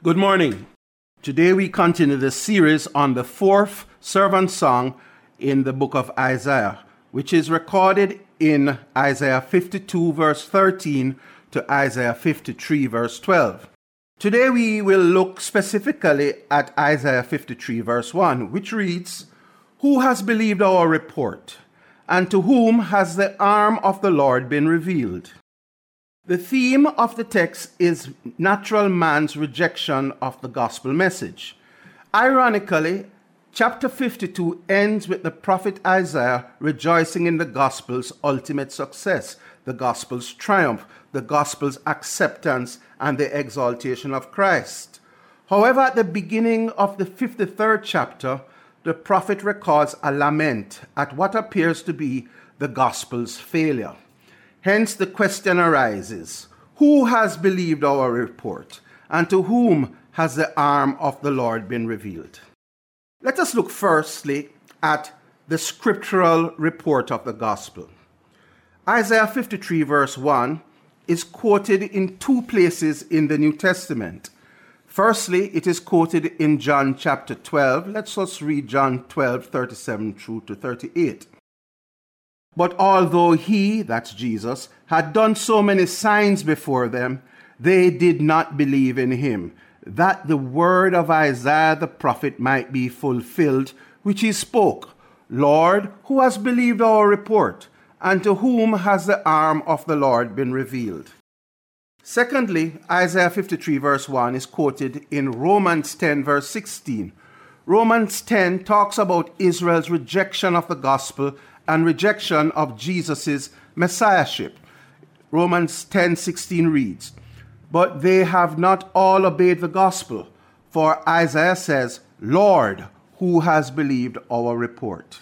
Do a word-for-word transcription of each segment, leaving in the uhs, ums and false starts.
Good morning. Today we continue the series on the fourth servant song in the book of Isaiah, which is recorded in Isaiah fifty-two verse thirteen to Isaiah fifty-three verse twelve. Today we will look specifically at Isaiah fifty-three verse one, which reads, "Who has believed our report, and to whom has the arm of the Lord been revealed?" The theme of the text is natural man's rejection of the gospel message. Ironically, chapter fifty-two ends with the prophet Isaiah rejoicing in the gospel's ultimate success, the gospel's triumph, the gospel's acceptance, and the exaltation of Christ. However, at the beginning of the fifty-third chapter, the prophet records a lament at what appears to be the gospel's failure. Hence the question arises, who has believed our report, and to whom has the arm of the Lord been revealed? Let us look firstly at the scriptural report of the gospel. Isaiah fifty-three verse one is quoted in two places in the New Testament. Firstly, it is quoted in John chapter twelve. Let's just read John twelve, thirty-seven through to thirty-eight. "But although he," that's Jesus, "had done so many signs before them, they did not believe in him, that the word of Isaiah the prophet might be fulfilled, which he spoke, 'Lord, who has believed our report, and to whom has the arm of the Lord been revealed?'" Secondly, Isaiah fifty-three verse one is quoted in Romans ten verse sixteen. Romans ten talks about Israel's rejection of the gospel and rejection of Jesus' messiahship. Romans ten sixteen reads, "But they have not all obeyed the gospel, for Isaiah says, 'Lord, who has believed our report?'"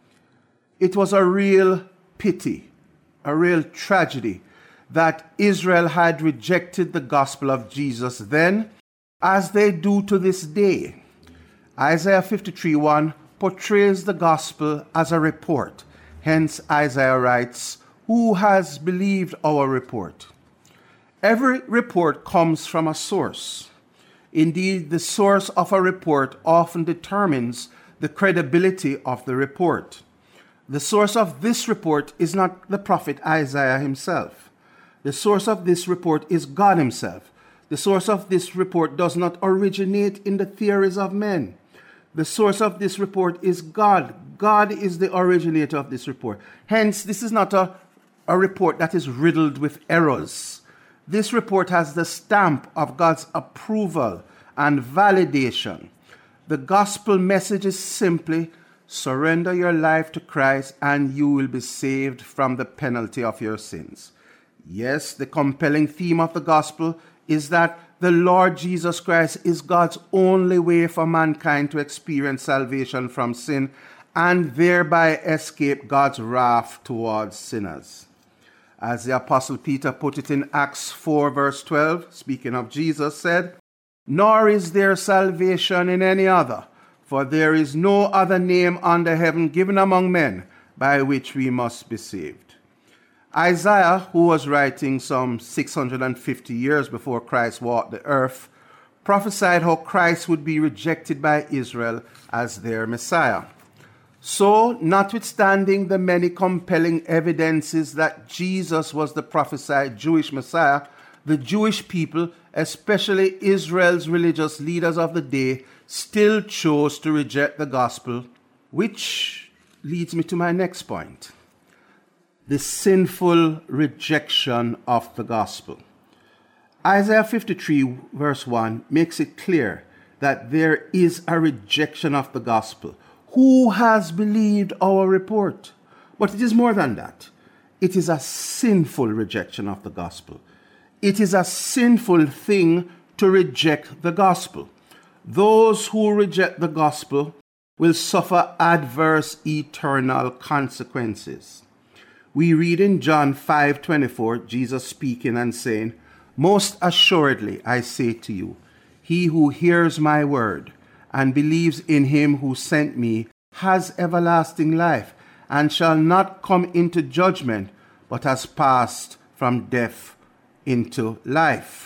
It was a real pity, a real tragedy, that Israel had rejected the gospel of Jesus then, as they do to this day. Isaiah fifty-three one portrays the gospel as a report. Hence, Isaiah writes, "Who has believed our report?" Every report comes from a source. Indeed, the source of a report often determines the credibility of the report. The source of this report is not the prophet Isaiah himself. The source of this report is God himself. The source of this report does not originate in the theories of men. The source of this report is God. God is the originator of this report. Hence, this is not a, a report that is riddled with errors. This report has the stamp of God's approval and validation. The gospel message is simply, surrender your life to Christ and you will be saved from the penalty of your sins. Yes, the compelling theme of the gospel is that the Lord Jesus Christ is God's only way for mankind to experience salvation from sin and thereby escape God's wrath towards sinners. As the Apostle Peter put it in Acts four verse twelve, speaking of Jesus, said, "Nor is there salvation in any other, for there is no other name under heaven given among men by which we must be saved." Isaiah, who was writing some six hundred fifty years before Christ walked the earth, prophesied how Christ would be rejected by Israel as their Messiah. So, notwithstanding the many compelling evidences that Jesus was the prophesied Jewish Messiah, the Jewish people, especially Israel's religious leaders of the day, still chose to reject the gospel, which leads me to my next point. The sinful rejection of the gospel. Isaiah fifty-three verse one makes it clear that there is a rejection of the gospel. Who has believed our report? But it is more than that. It is a sinful rejection of the gospel. It is a sinful thing to reject the gospel. Those who reject the gospel will suffer adverse eternal consequences. We read in John five twenty-four, Jesus speaking and saying, "Most assuredly I say to you, he who hears my word and believes in him who sent me has everlasting life and shall not come into judgment, but has passed from death into life."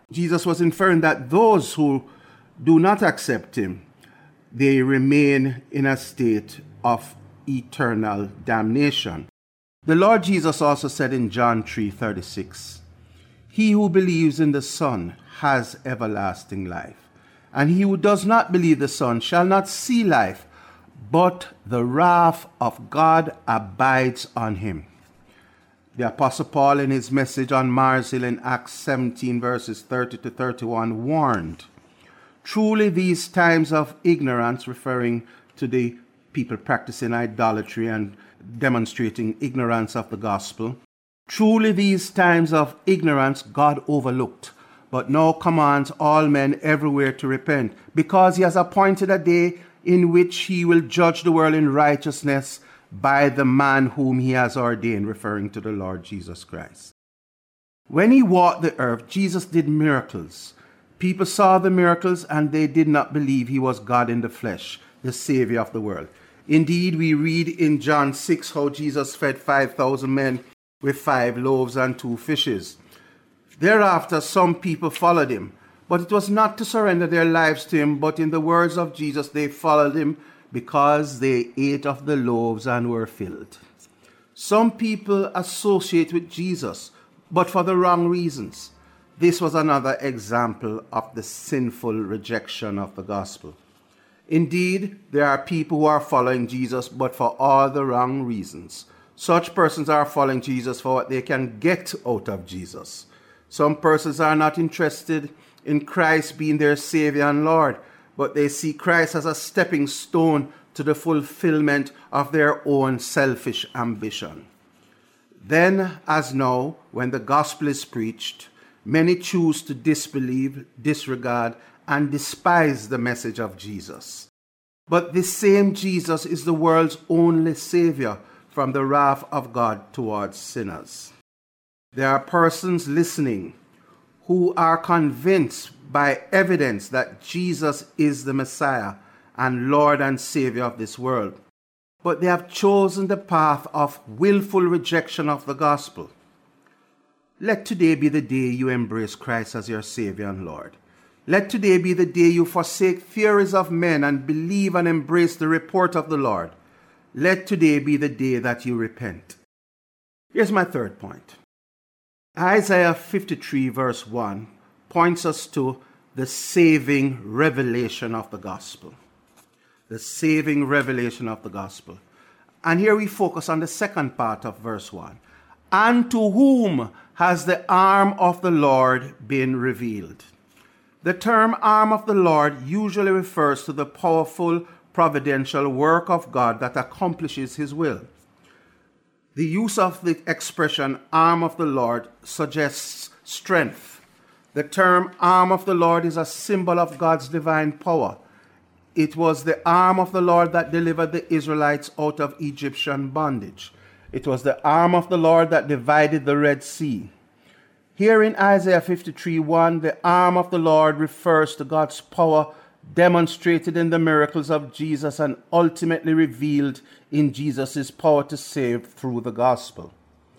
Jesus was inferring that those who do not accept him, they remain in a state of eternal damnation. The Lord Jesus also said in John three thirty-six, "He who believes in the Son has everlasting life, and he who does not believe the Son shall not see life, but the wrath of God abides on him." The Apostle Paul, in his message on Mars Hill in Acts seventeen, verses thirty to thirty-one, warned, "Truly these times of ignorance," referring to the people practicing idolatry and demonstrating ignorance of the gospel, "truly these times of ignorance God overlooked, but now commands all men everywhere to repent, because he has appointed a day in which he will judge the world in righteousness by the man whom he has ordained," referring to the Lord Jesus Christ. When he walked the earth, Jesus did miracles. People saw the miracles and they did not believe he was God in the flesh, the Savior of the world. Indeed, we read in John six how Jesus fed five thousand men with five loaves and two fishes. Thereafter, some people followed him, but it was not to surrender their lives to him, but in the words of Jesus, they followed him because they ate of the loaves and were filled. Some people associate with Jesus, but for the wrong reasons. This was another example of the sinful rejection of the gospel. Indeed, there are people who are following Jesus, but for all the wrong reasons. Such persons are following Jesus for what they can get out of Jesus. Some persons are not interested in Christ being their Savior and Lord, but they see Christ as a stepping stone to the fulfillment of their own selfish ambition. Then, as now, when the gospel is preached, many choose to disbelieve, disregard, and despise the message of Jesus. But this same Jesus is the world's only Savior from the wrath of God towards sinners. There are persons listening who are convinced by evidence that Jesus is the Messiah and Lord and Savior of this world, but they have chosen the path of willful rejection of the gospel. Let today be the day you embrace Christ as your Savior and Lord. Let today be the day you forsake theories of men and believe and embrace the report of the Lord. Let today be the day that you repent. Here's my third point. Isaiah fifty-three verse one points us to the saving revelation of the gospel. The saving revelation of the gospel. And here we focus on the second part of verse one. And to whom has the arm of the Lord been revealed? The term arm of the Lord usually refers to the powerful providential work of God that accomplishes his will. The use of the expression arm of the Lord suggests strength. The term arm of the Lord is a symbol of God's divine power. It was the arm of the Lord that delivered the Israelites out of Egyptian bondage. It was the arm of the Lord that divided the Red Sea. Here in Isaiah fifty-three one, the arm of the Lord refers to God's power demonstrated in the miracles of Jesus and ultimately revealed in Jesus' power to save through the gospel.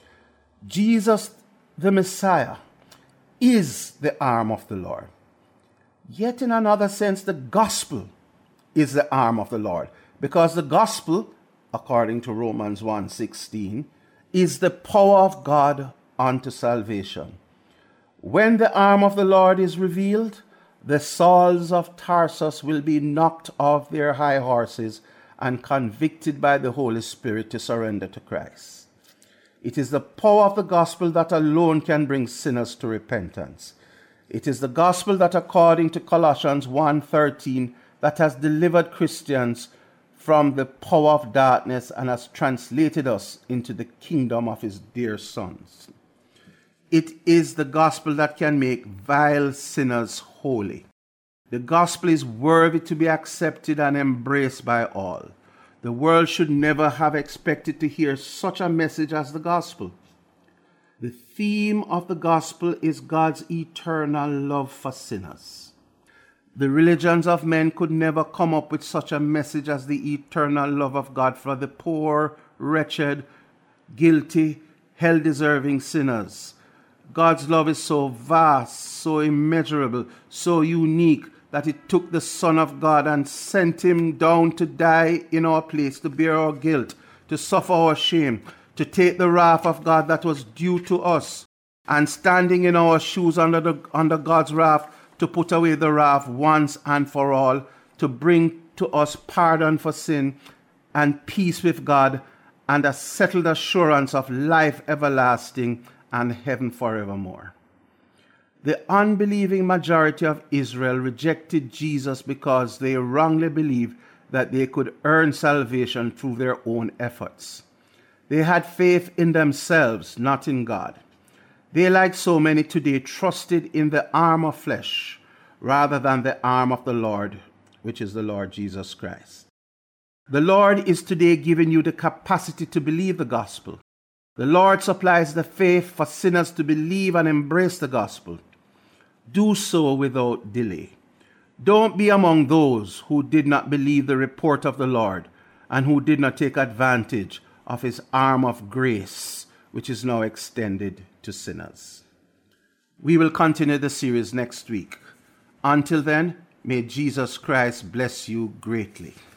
Jesus, the Messiah, is the arm of the Lord. Yet in another sense, the gospel is the arm of the Lord, because the gospel, according to Romans one sixteen, is the power of God unto salvation. When the arm of the Lord is revealed, the Sauls of Tarsus will be knocked off their high horses and convicted by the Holy Spirit to surrender to Christ. It is the power of the gospel that alone can bring sinners to repentance. It is the gospel that, according to Colossians one thirteen, that has delivered Christians from the power of darkness and has translated us into the kingdom of his dear sons. It is the gospel that can make vile sinners holy. The gospel is worthy to be accepted and embraced by all. The world should never have expected to hear such a message as the gospel. The theme of the gospel is God's eternal love for sinners. The religions of men could never come up with such a message as the eternal love of God for the poor, wretched, guilty, hell-deserving sinners. God's love is so vast, so immeasurable, so unique, that it took the Son of God and sent him down to die in our place, to bear our guilt, to suffer our shame, to take the wrath of God that was due to us, and standing in our shoes under, the, under God's wrath, to put away the wrath once and for all, to bring to us pardon for sin and peace with God, and a settled assurance of life everlasting and heaven forevermore. The unbelieving majority of Israel rejected Jesus because they wrongly believed that they could earn salvation through their own efforts. They had faith in themselves, not in God. They, like so many today, trusted in the arm of flesh rather than the arm of the Lord, which is the Lord Jesus Christ. The Lord is today giving you the capacity to believe the gospel. The Lord supplies the faith for sinners to believe and embrace the gospel. Do so without delay. Don't be among those who did not believe the report of the Lord and who did not take advantage of his arm of grace, which is now extended to sinners. We will continue the series next week. Until then, may Jesus Christ bless you greatly.